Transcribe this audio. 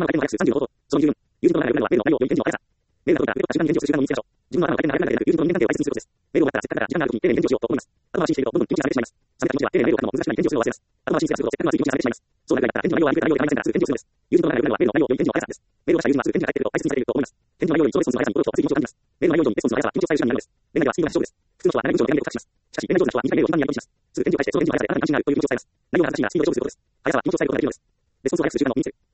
の回転の約30の方法、その理由、友人との間のメールを良い返事の速さ。メールが届いたら、時間に返事をする習慣を身につけましょう。自分の頭の回転が速くなる友人と人間関係を大切にすることです。メールを待ったら、せっかくなら時間がある時に丁寧に返事をしようと思います。後回しにしていると、どんどん気持ちが冷めてしまいます。冷めた気持ちは、丁寧なメールを書くのも難しくなり返事をするのを忘れます。後回しにすると、せっかくの熱い気持ちが冷めてしまいます。そうなるぐらいだったら、返事の内容はありくらい内容で構いませんから、すぐ返事をするのです。友人との間のメールの内容を良い返事の速さです。メールをした友人はすぐ返事が返ってくると大切にされていると思います。返事の内容より上レスポンスの速さに驚くと熱い気持ちを感じます。メールの内容以上にレスポンスの速さは緊張される手段になるのです。恋愛はスピードが必要です。普通の人は長い文章の手紙で告白します。しかし、恋愛上手な人は短いメールを頻繁にやり取りします。すぐ返事を返して、その返事の速さであなたに安心になるという気持ちを伝えます。内容が難しいならスピード上手することです。速さは緊張されることができるのです。レスポンスを速くする習慣を身につける。